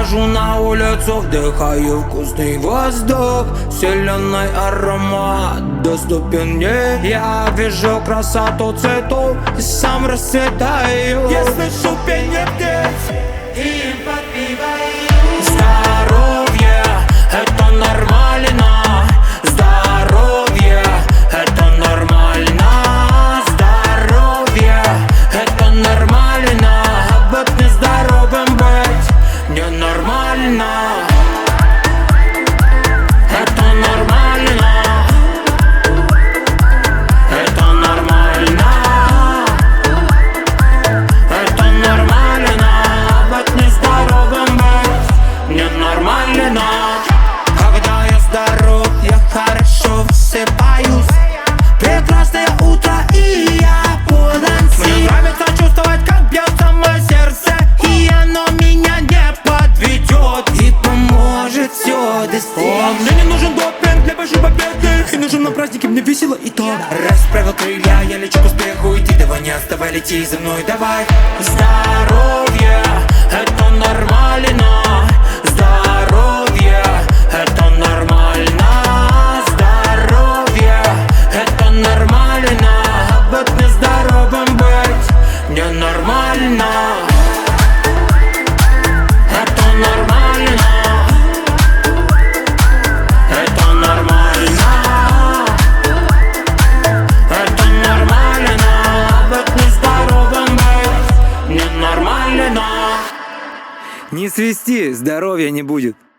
выхожу на улицу, вдыхаю вкусный воздух, зеленый аромат доступен мне. Я вижу красоту цветов и сам расцветаю. Я слышу пение птиц и им подпеваю. Здоровье — это нормально. Здоровье — это нормально. Здоровье — это нормально. А быть нездоровым быть ненормально. Это нормально. Это нормально. Это нормально. А быть нездоровым быть ненормально. Когда я здоров, я хорошо высыпаюсь. Прекрасное утро, и я полон сил. Мне нравится чувствовать, как бьется мое сердце, и оно меня не подведет и поможет все достичь. Мне не нужен допинг для большой победы, и нужен на празднике, мне весело и так. Расправил крылья, я лечу к успеху, иди, давай не отставай, лети за мной, давай. Здоровье — это нормально. Здоровье — это нормально. Здоровье — это нормально. А быть нездоровым быть ненормально. Это нормально. Это нормально. Это нормально. А быть нездоровым быть ненормально. Не свисти, здоровья не будет.